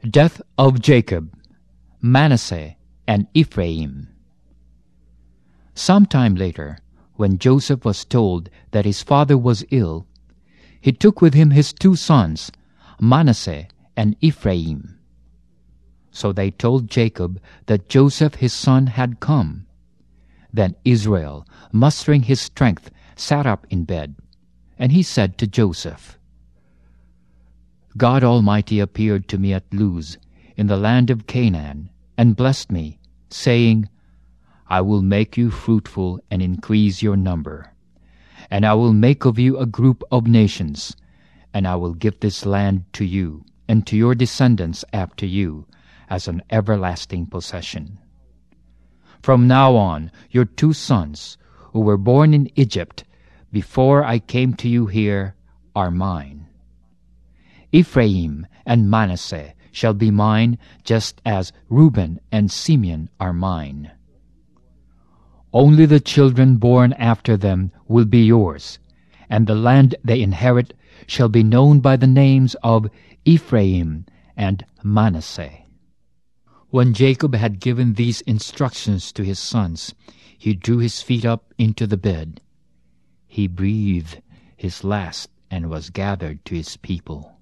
Death of Jacob, Manasseh, and Ephraim. Sometime later, when Joseph was told that his father was ill, he took with him his 2 sons, Manasseh and Ephraim. So they told Jacob that Joseph his son had come. Then Israel, mustering his strength, sat up in bed, and he said to Joseph, God Almighty appeared to me at Luz, in the land of Canaan, and blessed me, saying, I will make you fruitful and increase your number, and I will make of you a group of nations, and I will give this land to you and to your descendants after you as an everlasting possession. From now on, your 2 sons, who were born in Egypt before I came to you here, are mine. Ephraim and Manasseh shall be mine, just as Reuben and Simeon are mine. Only the children born after them will be yours, and the land they inherit shall be known by the names of Ephraim and Manasseh. When Jacob had given these instructions to his sons, he drew his feet up into the bed. He breathed his last and was gathered to his people.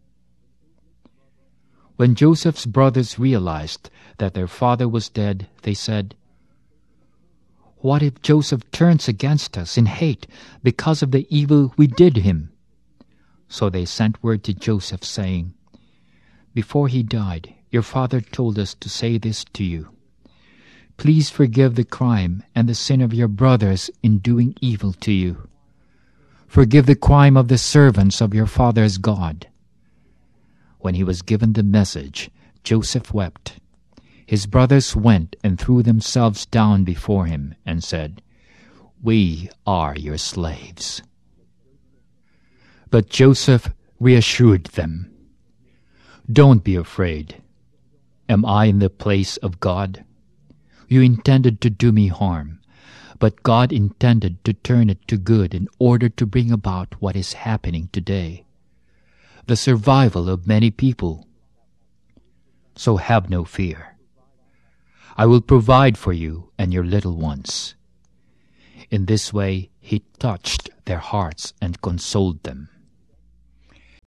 When Joseph's brothers realized that their father was dead, they said, What if Joseph turns against us in hate because of the evil we did him? So they sent word to Joseph, saying, Before he died, your father told us to say this to you. Please forgive the crime and the sin of your brothers in doing evil to you. Forgive the crime of the servants of your father's God. When he was given the message, Joseph wept. His brothers went and threw themselves down before him and said, We are your slaves. But Joseph reassured them, Don't be afraid. Am I in the place of God? You intended to do me harm, but God intended to turn it to good in order to bring about what is happening today, the survival of many people. So have no fear. I will provide for you and your little ones. In this way he touched their hearts and consoled them.